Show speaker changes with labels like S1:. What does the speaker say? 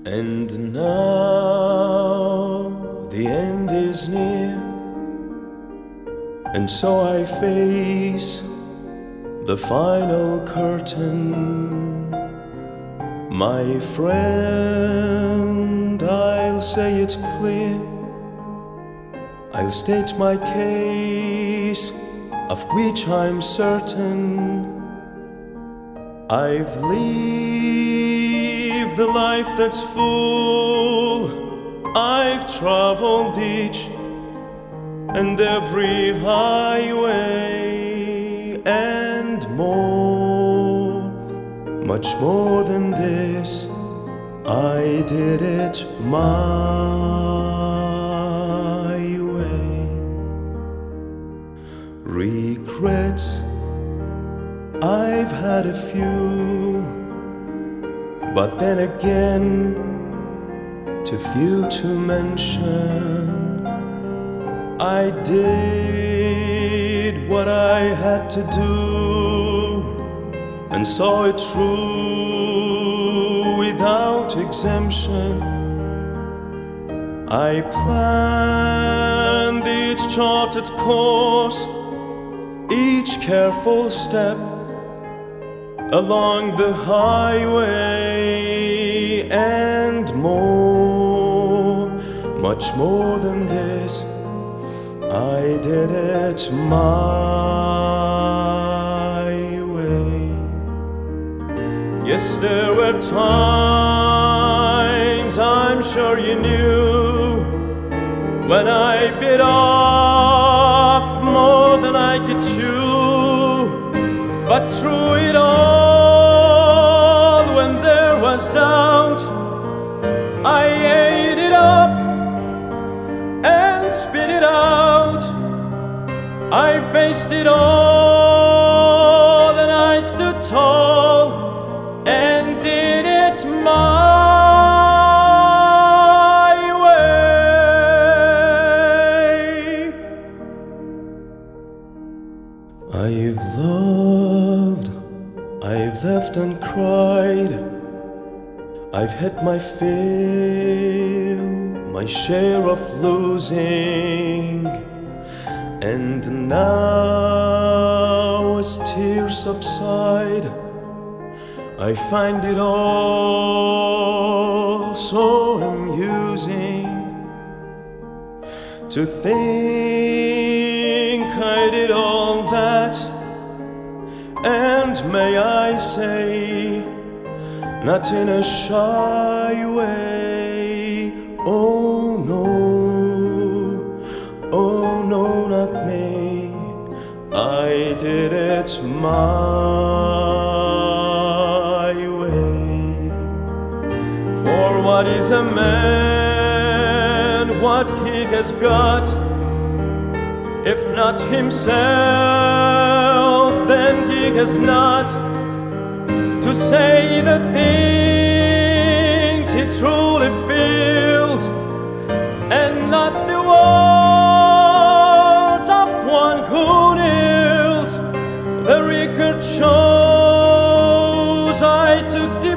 S1: And now the end is near, and so I face the final curtain. My friend, I'll say it clear, I'll state my case, of which I'm certain. I've lived the life that's full, I've traveled each and every highway and more, much more than this. I did it my way. Regrets, I've had a few, but then again, too few to mention. I did what I had to do and saw it through without exemption. I planned each charted course, each careful step along the highway and more, much more than this. I did it my way. Yes, there were times, I'm sure you knew, when I bit off more than I could chew. But through it all, when there was doubt, I ate it up and spit it out. I faced it all and I stood tall and did it my way. I've loved, I've left and cried, I've had my fill, my share of losing, and now as tears subside, I find it all so amusing to think I did all that, and may I say, not in a shy way. Oh no, not me. I did it my way. For what is a man, what he has got, if not himself, then he has not to say the things he truly feels, and not the words of one who kneels. The record shows I took the